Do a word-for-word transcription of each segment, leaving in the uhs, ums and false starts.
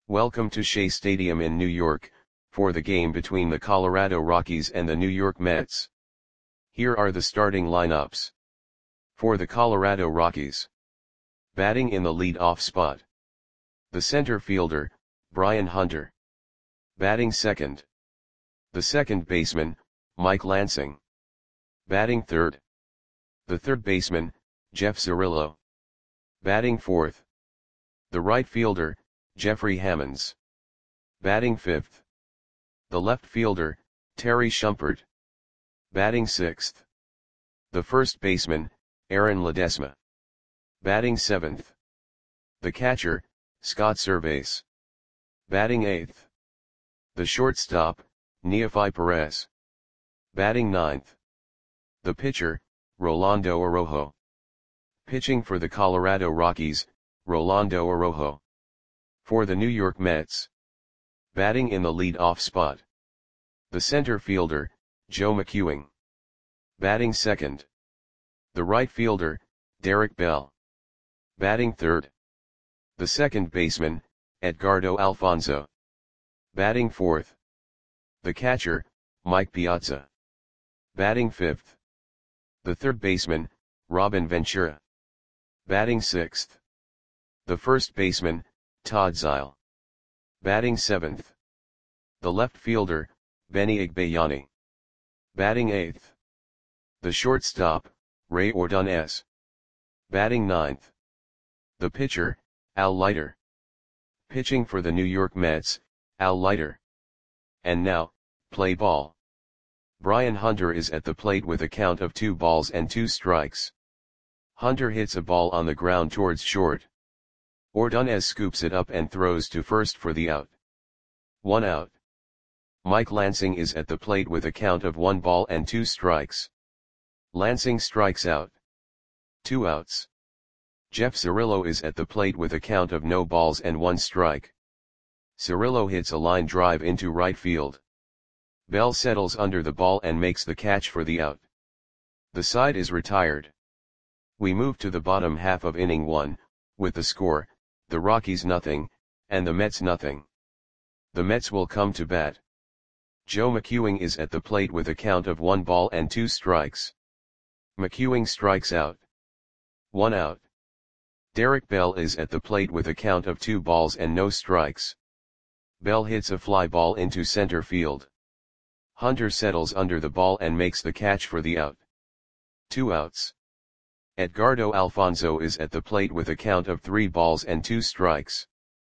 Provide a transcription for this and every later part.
Welcome to Shea Stadium in New York, for the game between the Colorado Rockies and the New York Mets. Here are the starting lineups. For the Colorado Rockies. Batting in the lead-off spot. The center fielder, Brian Hunter. Batting second. The second baseman, Mike Lansing. Batting third. The third baseman, Jeff Cirillo. Batting fourth. The right fielder, Jeffrey Hammonds. Batting fifth. The left fielder, Terry Shumpert. Batting sixth. The first baseman, Aaron Ledesma. Batting seventh. The catcher, Scott Servais. Batting eighth. The shortstop, Neofy Perez. Batting ninth. The pitcher, Rolando Araujo. Pitching for the Colorado Rockies, Rolando Araujo. For the New York Mets. Batting in the lead-off spot. The center fielder, Joe McEwing. Batting second. The right fielder, Derek Bell. Batting third. The second baseman, Edgardo Alfonzo. Batting fourth. The catcher, Mike Piazza. Batting fifth. The third baseman, Robin Ventura. Batting sixth. The first baseman, Todd Zeile. Batting seventh. The left fielder, Benny Igbayani. Batting eighth. The shortstop, Ray Ordonez. Batting ninth. The pitcher, Al Leiter. Pitching for the New York Mets, Al Leiter. And now, play ball. Brian Hunter is at the plate with a count of two balls and two strikes. Hunter hits a ball on the ground towards short. Ordonez scoops it up and throws to first for the out. One out. Mike Lansing is at the plate with a count of one ball and two strikes. Lansing strikes out. Two outs. Jeff Cirillo is at the plate with a count of no balls and one strike. Cirillo hits a line drive into right field. Bell settles under the ball and makes the catch for the out. The side is retired. We move to the bottom half of inning one, with the score, the Rockies nothing, and the Mets nothing. The Mets will come to bat. Joe McEwing is at the plate with a count of one ball and two strikes. McEwing strikes out. One out. Derek Bell is at the plate with a count of two balls and no strikes. Bell hits a fly ball into center field. Hunter settles under the ball and makes the catch for the out. Two outs. Edgardo Alfonzo is at the plate with a count of three balls and two strikes.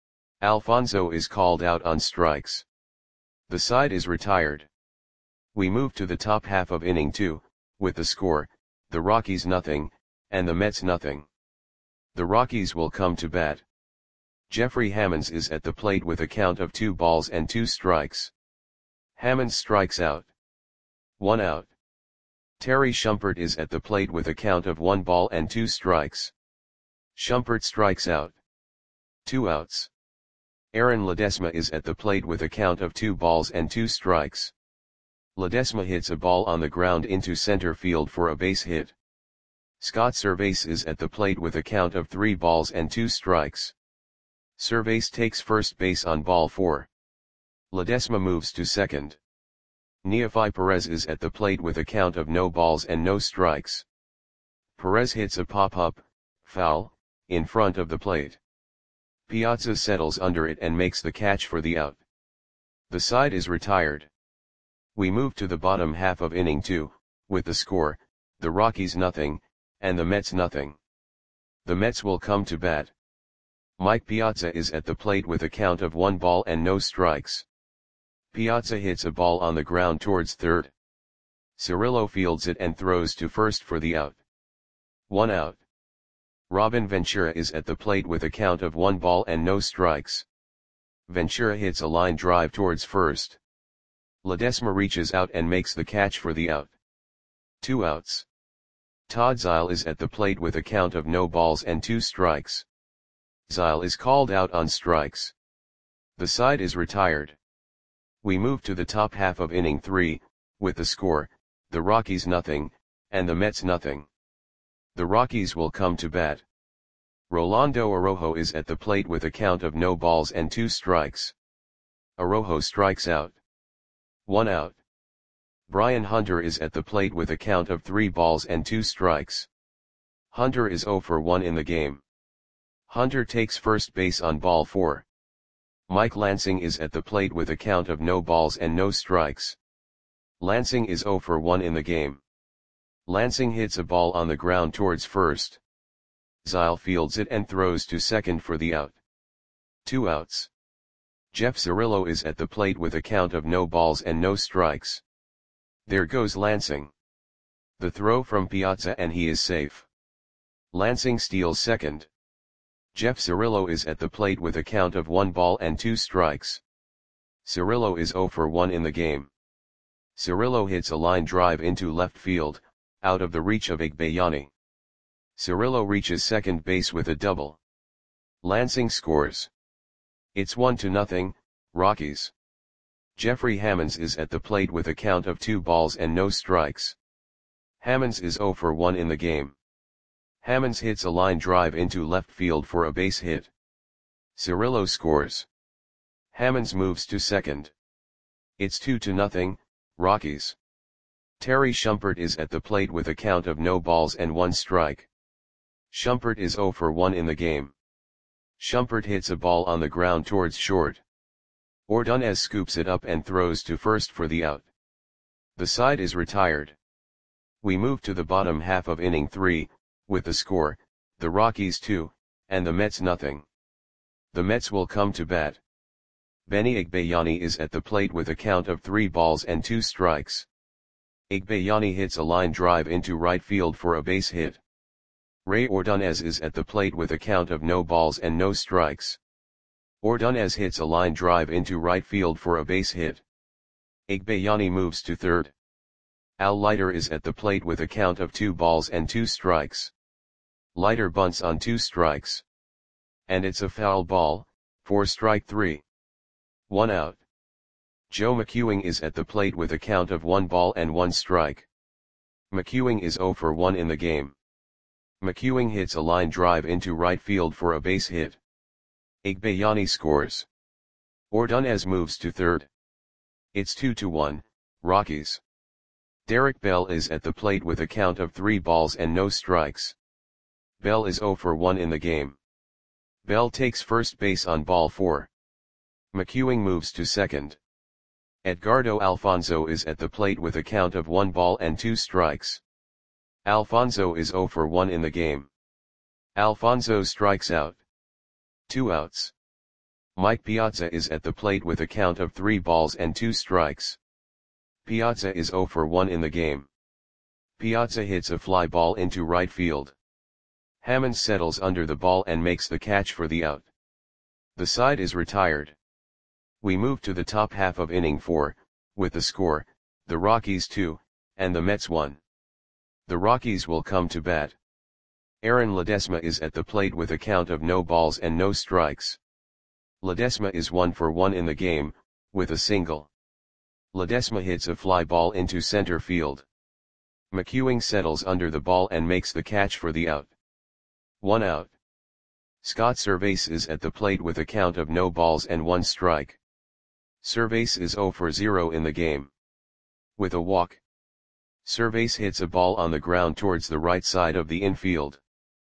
Alfonzo is called out on strikes. The side is retired. We move to the top half of inning two, with the score, the Rockies nothing, and the Mets nothing. The Rockies will come to bat. Jeffrey Hammonds is at the plate with a count of two balls and two strikes. Hammonds strikes out. One out. Terry Shumpert is at the plate with a count of one ball and two strikes. Shumpert strikes out. Two outs. Aaron Ledesma is at the plate with a count of two balls and two strikes. Ledesma hits a ball on the ground into center field for a base hit. Scott Servais is at the plate with a count of three balls and two strikes. Servais takes first base on ball four. Ledesma moves to second. Neofy Perez is at the plate with a count of no balls and no strikes. Perez hits a pop-up, foul, in front of the plate. Piazza settles under it and makes the catch for the out. The side is retired. We move to the bottom half of inning two, with the score, the Rockies nothing, and the Mets nothing. The Mets will come to bat. Mike Piazza is at the plate with a count of one ball and no strikes. Piazza hits a ball on the ground towards third. Cirillo fields it and throws to first for the out. One out. Robin Ventura is at the plate with a count of one ball and no strikes. Ventura hits a line drive towards first. Ledesma reaches out and makes the catch for the out. Two outs. Todd Zeile is at the plate with a count of no balls and two strikes. Zeile is called out on strikes. The side is retired. We move to the top half of inning three, with the score, the Rockies nothing, and the Mets nothing. The Rockies will come to bat. Rolando Araujo is at the plate with a count of no balls and two strikes. Araujo strikes out. One out. Brian Hunter is at the plate with a count of three balls and two strikes. Hunter is zero for one in the game. Hunter takes first base on ball four. Mike Lansing is at the plate with a count of no balls and no strikes. Lansing is zero for one in the game. Lansing hits a ball on the ground towards first. Zyle fields it and throws to second for the out. Two outs. Jeff Cirillo is at the plate with a count of no balls and no strikes. There goes Lansing. The throw from Piazza and he is safe. Lansing steals second. Jeff Cirillo is at the plate with a count of one ball and two strikes. Cirillo is zero for one in the game. Cirillo hits a line drive into left field, out of the reach of Igbayani. Cirillo reaches second base with a double. Lansing scores. It's one to nothing, Rockies. Jeffrey Hammonds is at the plate with a count of two balls and no strikes. Hammonds is zero for one in the game. Hammonds hits a line drive into left field for a base hit. Cirillo scores. Hammonds moves to second. It's two to nothing, Rockies. Terry Shumpert is at the plate with a count of no balls and one strike. Shumpert is zero for one in the game. Shumpert hits a ball on the ground towards short. Ordonez scoops it up and throws to first for the out. The side is retired. We move to the bottom half of inning three, with the score, the Rockies two, and the Mets nothing. The Mets will come to bat. Benny Igbayani is at the plate with a count of three balls and two strikes. Igbayani hits a line drive into right field for a base hit. Ray Ordonez is at the plate with a count of no balls and no strikes. Ordonez hits a line drive into right field for a base hit. Igbayani moves to third. Al Leiter is at the plate with a count of two balls and two strikes. Leiter bunts on two strikes. And it's a foul ball, for strike three. One out. Joe McEwing is at the plate with a count of one ball and one strike. McEwing is zero for one in the game. McEwing hits a line drive into right field for a base hit. Igbayani scores. Ordonez moves to third. It's two to one, Rockies. Derek Bell is at the plate with a count of three balls and no strikes. Bell is zero for one in the game. Bell takes first base on ball four. McEwing moves to second. Edgardo Alfonzo is at the plate with a count of one ball and two strikes. Alfonzo is zero for one in the game. Alfonzo strikes out. Two outs. Mike Piazza is at the plate with a count of three balls and two strikes. Piazza is zero for one in the game. Piazza hits a fly ball into right field. Hammonds settles under the ball and makes the catch for the out. The side is retired. We move to the top half of inning four, with the score, the Rockies two, and the Mets one. The Rockies will come to bat. Aaron Ledesma is at the plate with a count of no balls and no strikes. Ledesma is one for one in the game, with a single. Ledesma hits a fly ball into center field. McEwing settles under the ball and makes the catch for the out. One out. Scott Servais is at the plate with a count of no balls and one strike. Servais is zero for zero in the game. With a walk. Servais hits a ball on the ground towards the right side of the infield.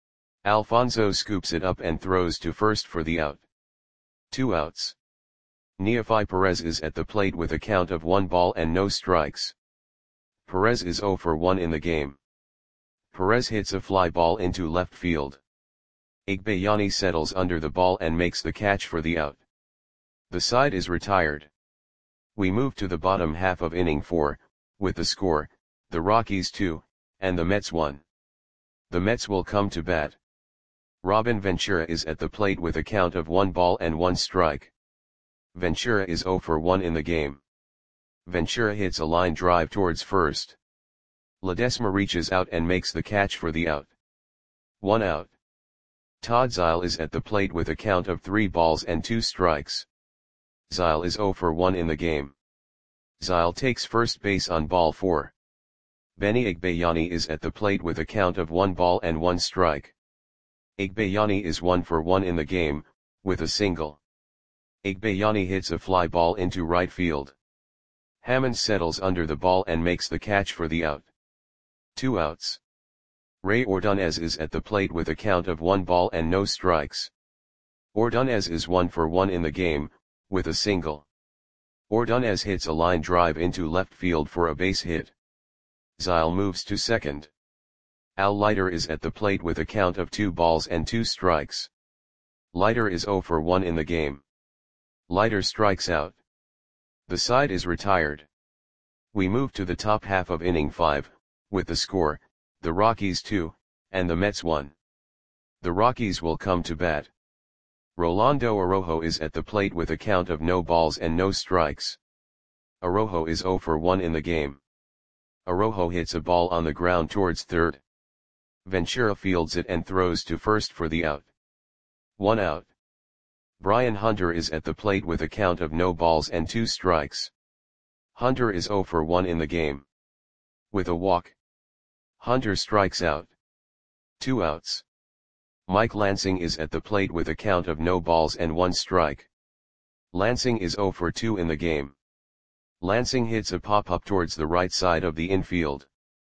Alfonzo scoops it up and throws to first for the out. Two outs. Neefi Perez is at the plate with a count of one ball and no strikes. Perez is zero for one in the game. Perez hits a fly ball into left field. Igbayani settles under the ball and makes the catch for the out. The side is retired. We move to the bottom half of inning four, with the score, the Rockies two, and the Mets one. The Mets will come to bat. Robin Ventura is at the plate with a count of one ball and one strike. Ventura is zero for one in the game. Ventura hits a line drive towards first. Ledesma reaches out and makes the catch for the out. One out. Todd Zyle is at the plate with a count of three balls and two strikes. Zyle is zero for one in the game. Zyle takes first base on ball four. Benny Igbayani is at the plate with a count of one ball and one strike. Igbayani is one for one in the game, with a single. Igbayani hits a fly ball into right field. Hammonds settles under the ball and makes the catch for the out. Two outs. Ray Ordonez is at the plate with a count of one ball and no strikes. Ordonez is one for one in the game, with a single. Ordonez hits a line drive into left field for a base hit. Zyle moves to second. Al Leiter is at the plate with a count of two balls and two strikes. Leiter is zero for one in the game. Leiter strikes out. The side is retired. We move to the top half of inning five, with the score, the Rockies two, and the Mets one. The Rockies will come to bat. Rolando Araujo is at the plate with a count of no balls and no strikes. Araujo is zero for one in the game. Araujo hits a ball on the ground towards third. Ventura fields it and throws to first for the out. One out. Brian Hunter is at the plate with a count of no balls and two strikes. Hunter is zero for one in the game. With a walk. Hunter strikes out. Two outs. Mike Lansing is at the plate with a count of no balls and one strike. Lansing is zero for two in the game. Lansing hits a pop-up towards the right side of the infield.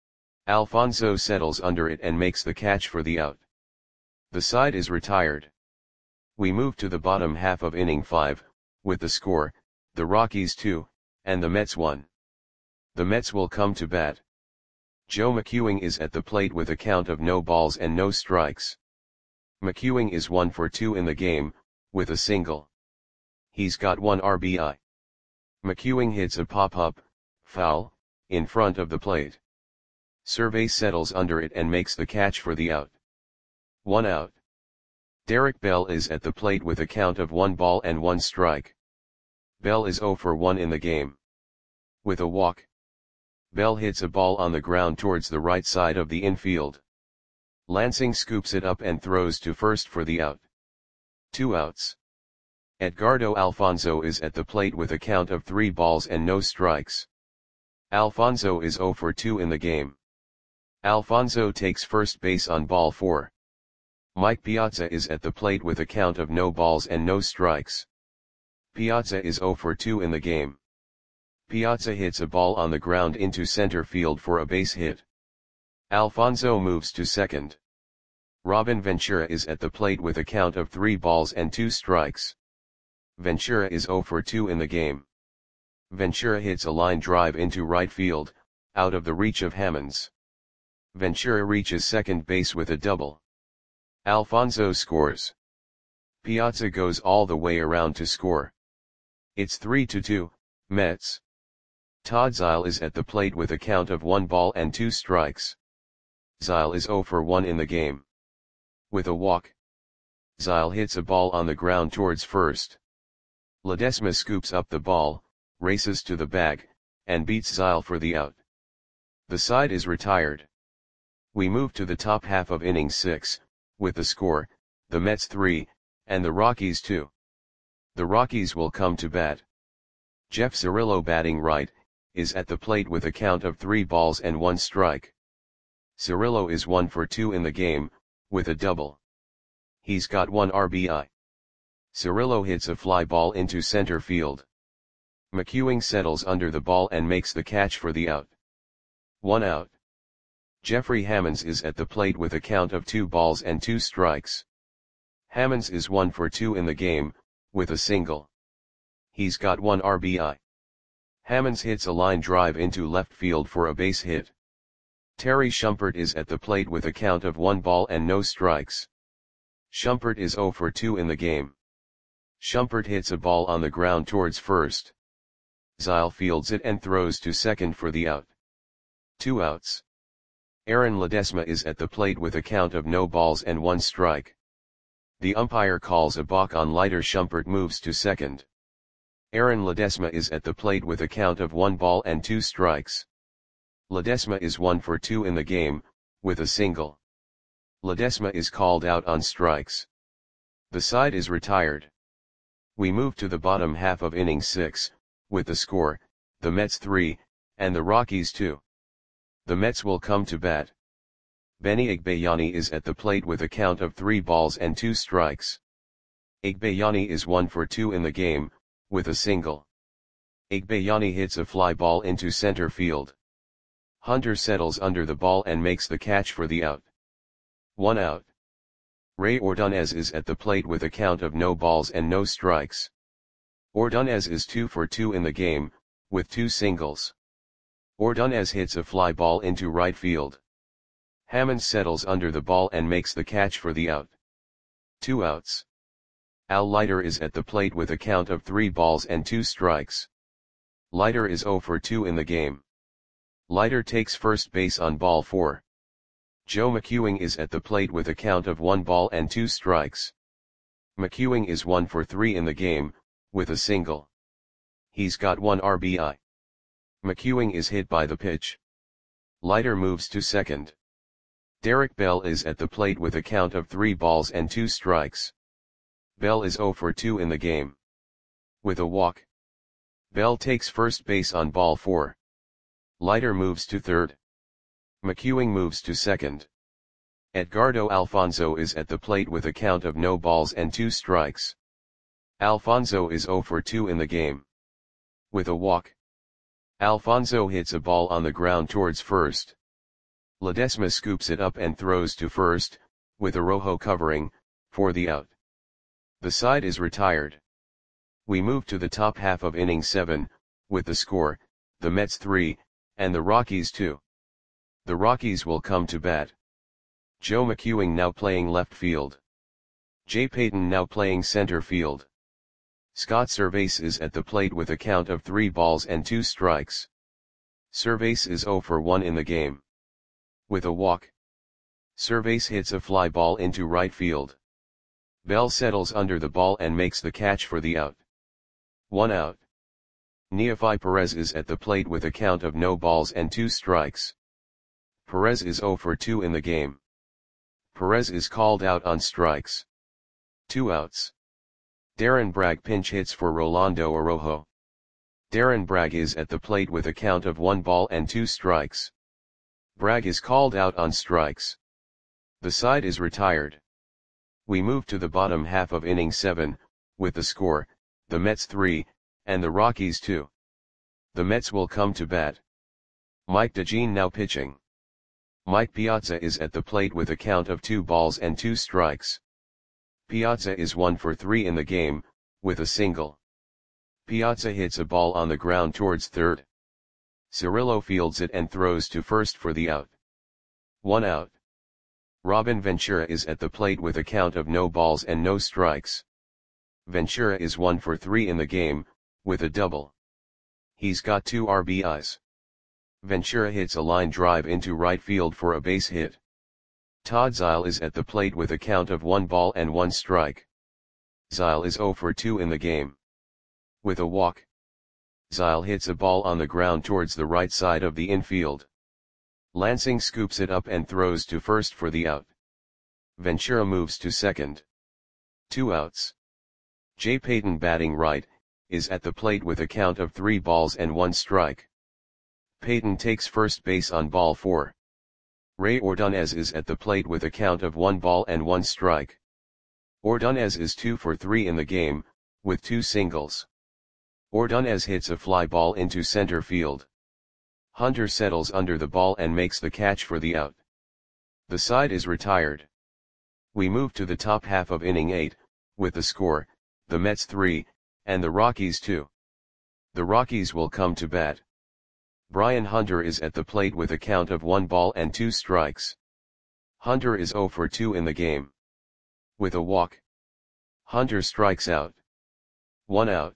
Alfonso settles under it and makes the catch for the out. The side is retired. We move to the bottom half of inning five, with the score, the Rockies two, and the Mets one. The Mets will come to bat. Joe McEwing is at the plate with a count of no balls and no strikes. McEwing is one for two in the game, with a single. He's got one R B I. McEwing hits a pop-up, foul, in front of the plate. Survey settles under it and makes the catch for the out. One out. Derek Bell is at the plate with a count of one ball and one strike. Bell is zero for one in the game. With a walk. Bell hits a ball on the ground towards the right side of the infield. Lansing scoops it up and throws to first for the out. Two outs. Edgardo Alfonso is at the plate with a count of three balls and no strikes. Alfonso is zero for two in the game. Alfonso takes first base on ball four. Mike Piazza is at the plate with a count of no balls and no strikes. Piazza is zero for two in the game. Piazza hits a ball on the ground into center field for a base hit. Alfonso moves to second. Robin Ventura is at the plate with a count of three balls and two strikes. Ventura is zero for two in the game. Ventura hits a line drive into right field, out of the reach of Hammonds. Ventura reaches second base with a double. Alfonso scores. Piazza goes all the way around to score. It's three to two, Mets. Todd Zyle is at the plate with a count of one ball and two strikes. Zyle is zero for one in the game. With a walk. Zyle hits a ball on the ground towards first. Ledesma scoops up the ball, races to the bag, and beats Zyle for the out. The side is retired. We move to the top half of inning six, with the score, the Mets three, and the Rockies two. The Rockies will come to bat. Jeff Cirillo, batting right, is at the plate with a count of three balls and one strike. Cirillo is one for two in the game, with a double. He's got one R B I. Cirillo hits a fly ball into center field. McEwing settles under the ball and makes the catch for the out. One out. Jeffrey Hammonds is at the plate with a count of two balls and two strikes. Hammonds is one for two in the game, with a single. He's got one R B I. Hammonds hits a line drive into left field for a base hit. Terry Shumpert is at the plate with a count of one ball and no strikes. Shumpert is zero for two in the game. Shumpert hits a ball on the ground towards first. Zyle fields it and throws to second for the out. Two outs. Aaron Ledesma is at the plate with a count of no balls and one strike. The umpire calls a balk on Leiter. Shumpert moves to second. Aaron Ledesma is at the plate with a count of one ball and two strikes. Ledesma is one for two in the game, with a single. Ledesma is called out on strikes. The side is retired. We move to the bottom half of inning six, with the score, the Mets three, and the Rockies two. The Mets will come to bat. Benny Igbayani is at the plate with a count of three balls and two strikes. Igbayani is one for two in the game, with a single. Igbayani hits a fly ball into center field. Hunter settles under the ball and makes the catch for the out. One out. Ray Ordonez is at the plate with a count of no balls and no strikes. Ordonez is two for two in the game, with two singles. Ordonez hits a fly ball into right field. Hammonds settles under the ball and makes the catch for the out. Two outs. Al Leiter is at the plate with a count of three balls and two strikes. Leiter is zero for two in the game. Leiter takes first base on ball four. Joe McEwing is at the plate with a count of one ball and two strikes. McEwing is one for three in the game, with a single. He's got one R B I. McEwing is hit by the pitch. Leiter moves to second. Derek Bell is at the plate with a count of three balls and two strikes. Bell is zero for two in the game. With a walk. Bell takes first base on ball four. Leiter moves to third. McEwing moves to second. Edgardo Alfonzo is at the plate with a count of no balls and two strikes. Alfonzo is zero for two in the game. With a walk. Alfonzo hits a ball on the ground towards first. Ledesma scoops it up and throws to first, with Araujo covering, for the out. The side is retired. We move to the top half of inning seven, with the score, the Mets three, and the Rockies two. The Rockies will come to bat. Joe McEwing now playing left field. Jay Payton now playing center field. Scott Servais is at the plate with a count of three balls and two strikes. Servais is zero for one in the game. With a walk. Servais hits a fly ball into right field. Bell settles under the ball and makes the catch for the out. One out. Neefi Perez is at the plate with a count of no balls and two strikes. Perez is zero for two in the game. Perez is called out on strikes. Two outs. Darren Bragg pinch hits for Rolando Araujo. Darren Bragg is at the plate with a count of one ball and two strikes. Bragg is called out on strikes. The side is retired. We move to the bottom half of inning seven, with the score, the Mets three, and the Rockies two. The Mets will come to bat. Mike DeJean now pitching. Mike Piazza is at the plate with a count of two balls and two strikes. Piazza is one for three in the game, with a single. Piazza hits a ball on the ground towards third. Cirillo fields it and throws to first for the out. One out. Robin Ventura is at the plate with a count of no balls and no strikes. Ventura is one for three in the game, with a double. He's got two R B Is. Ventura hits a line drive into right field for a base hit. Todd Zeile is at the plate with a count of one ball and one strike. Zeile is zero for two in the game. With a walk. Zeile hits a ball on the ground towards the right side of the infield. Lansing scoops it up and throws to first for the out. Ventura moves to second. Two outs. Jay Payton batting right, is at the plate with a count of three balls and one strike. Payton takes first base on ball four. Ray Ordonez is at the plate with a count of one ball and one strike. Ordonez is two for three in the game, with two singles. Ordonez hits a fly ball into center field. Hunter settles under the ball and makes the catch for the out. The side is retired. We move to the top half of inning eight, with the score, the Mets three, and the Rockies two. The Rockies will come to bat. Brian Hunter is at the plate with a count of one ball and two strikes. Hunter is zero for two in the game. With a walk. Hunter strikes out. One out.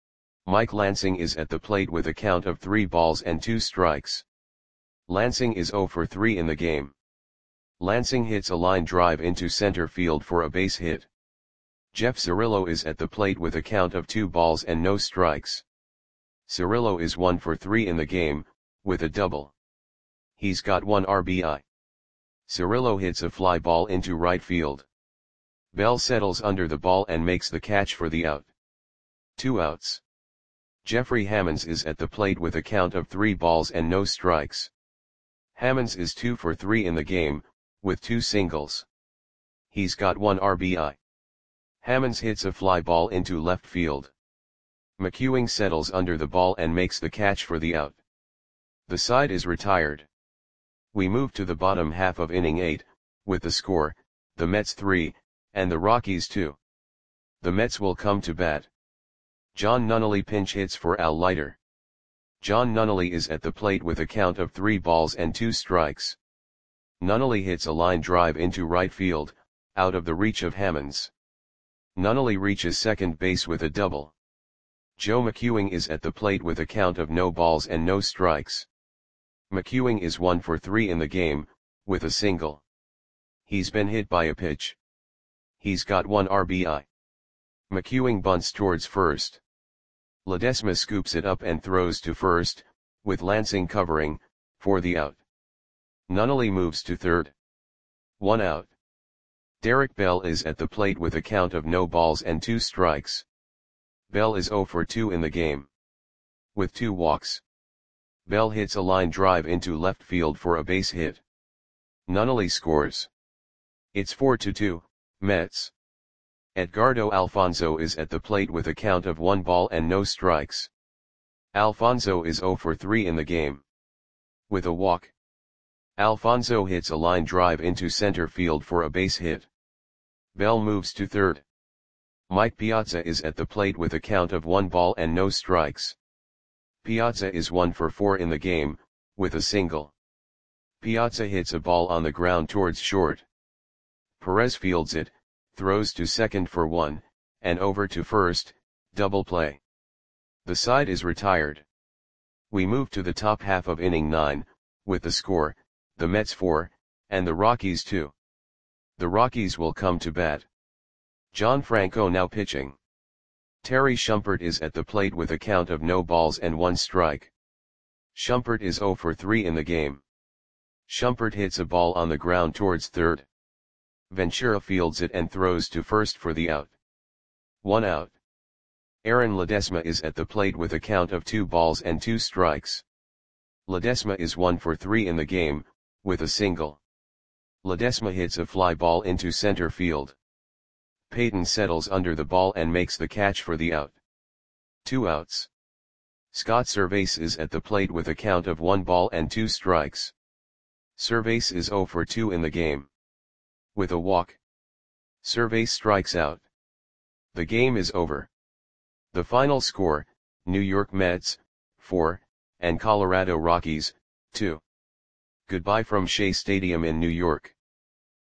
Mike Lansing is at the plate with a count of three balls and two strikes. Lansing is zero for three in the game. Lansing hits a line drive into center field for a base hit. Jeff Cirillo is at the plate with a count of two balls and no strikes. Cirillo is one for three in the game, with a double. He's got one R B I. Cirillo hits a fly ball into right field. Bell settles under the ball and makes the catch for the out. Two outs. Jeffrey Hammonds is at the plate with a count of three balls and no strikes. Hammonds is two for three in the game, with two singles. He's got one R B I. Hammonds hits a fly ball into left field. McEwing settles under the ball and makes the catch for the out. The side is retired. We move to the bottom half of inning eight, with the score, the Mets three, and the Rockies two. The Mets will come to bat. John Nunnally pinch hits for Al Leiter. John Nunnally is at the plate with a count of three balls and two strikes. Nunnally hits a line drive into right field, out of the reach of Hammonds. Nunnally reaches second base with a double. Joe McEwing is at the plate with a count of no balls and no strikes. McEwing is one for three in the game, with a single. He's been hit by a pitch. He's got one R B I. McEwing bunts towards first. Ledesma scoops it up and throws to first, with Lansing covering, for the out. Nunnally moves to third. One out. Derek Bell is at the plate with a count of no balls and two strikes. Bell is zero for two in the game. With two walks. Bell hits a line drive into left field for a base hit. Nunnally scores. It's four to two, Mets. Edgardo Alfonzo is at the plate with a count of one ball and no strikes. Alfonzo is zero for three in the game. With a walk. Alfonzo hits a line drive into center field for a base hit. Bell moves to third. Mike Piazza is at the plate with a count of one ball and no strikes. Piazza is one for four in the game, with a single. Piazza hits a ball on the ground towards short. Perez fields it, throws to second for one, and over to first, double play. The side is retired. We move to the top half of inning nine, with the score, the Mets four, and the Rockies two. The Rockies will come to bat. John Franco now pitching. Terry Shumpert is at the plate with a count of no balls and one strike. Shumpert is zero for three in the game. Shumpert hits a ball on the ground towards third. Ventura fields it and throws to first for the out. One out. Aaron Ledesma is at the plate with a count of two balls and two strikes. Ledesma is one for three in the game, with a single. Ledesma hits a fly ball into center field. Payton settles under the ball and makes the catch for the out. Two outs. Scott Servais is at the plate with a count of one ball and two strikes. Servais is zero for two in the game. With a walk. Servais strikes out. The game is over. The final score, New York Mets, four, and Colorado Rockies, two. Goodbye from Shea Stadium in New York.